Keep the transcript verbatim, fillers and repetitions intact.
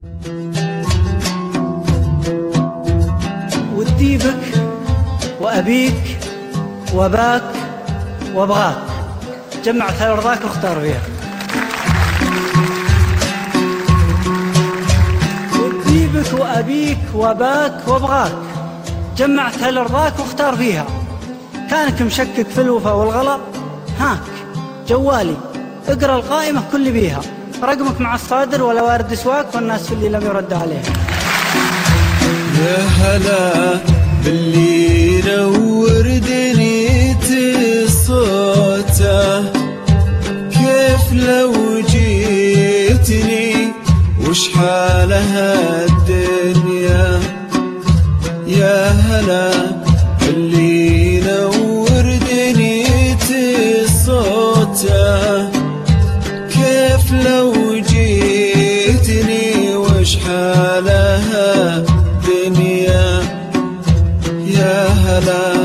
ودي بك وأبيك وباك وابغاك، جمعت رضاك واختار فيها. ودي بك وأبيك وباك وابغاك، جمعت رضاك واختار فيها. كانك مشكك في الوفا والغلا، هاك جوالي اقرأ القائمة كل بيها، رقمك مع الصادر ولا وارد سواك، والناس في اللي لم يرد عليها. يا هلا باللي نور دنيتي صوته، كيف لو جيتني وش حالها الدنيا. يا هلا باللي نور دنيتي صوته، كيف لو جيتني وش حالها دنيا. يا هلا